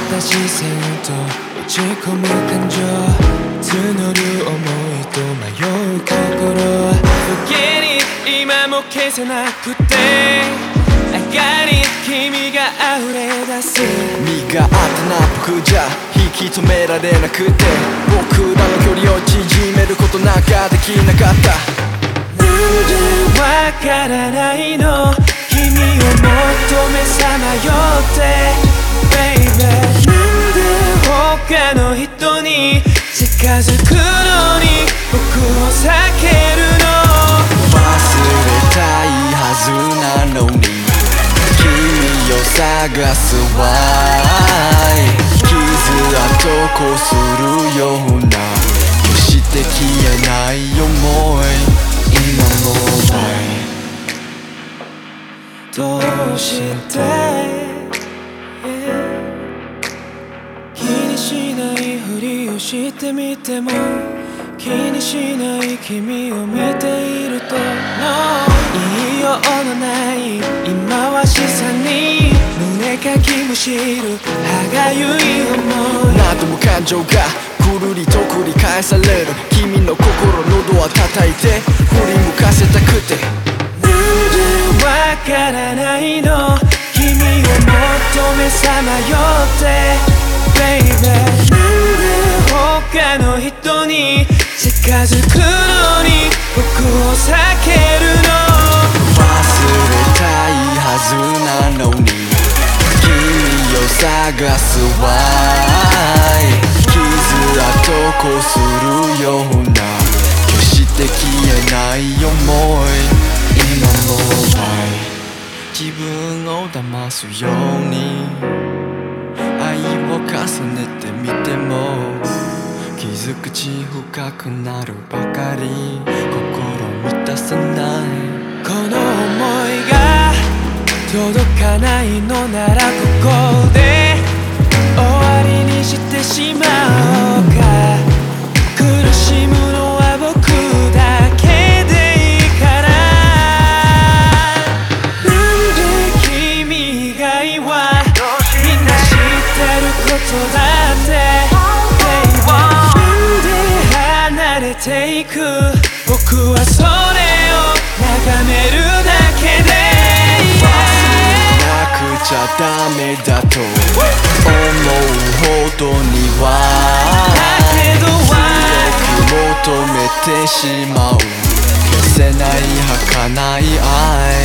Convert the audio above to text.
た視線と落ち込む感情、募る想いと迷う心、時に今も消せなくて、明かり君が溢れ出す。 身があったな僕じゃ引き止められなくて、僕らの距離を縮めることなんかできなかった。 なんでわからないの、君を求めさまよって Baby、 なんで他の人に近づくのに僕を避けるの。 忘れたいはずなのに君を探すわい。傷跡こするような決して消えない思い、今もどうして、気にしないふりをしてみても気にしない君を見ていると No、 言いようのない今は示唆に胸かきむしる歯がゆい思い、 何度も感情がぐるりと繰り返される。君の心のドア叩いて振り向かせたくて、 なんでわからないの、君を求めさまよって Baby、 なんで他の人に近づくのに僕を避けるの。 忘れたいはずなのに君を探すわい。傷跡こするような決して消えない思い、今も自分を騙すように愛を重ねてみても傷口深くなるばかり、心満たさない。 この想いが届かないのならここで終わりにしてしまおうか。苦しむのは僕だけでいいから。なんで君以外はみんな知ってることだって、なんで離れていく僕はそれを眺めるだけで、 なくちゃダメだと思うほどには強く求めてしまう消せない儚い愛。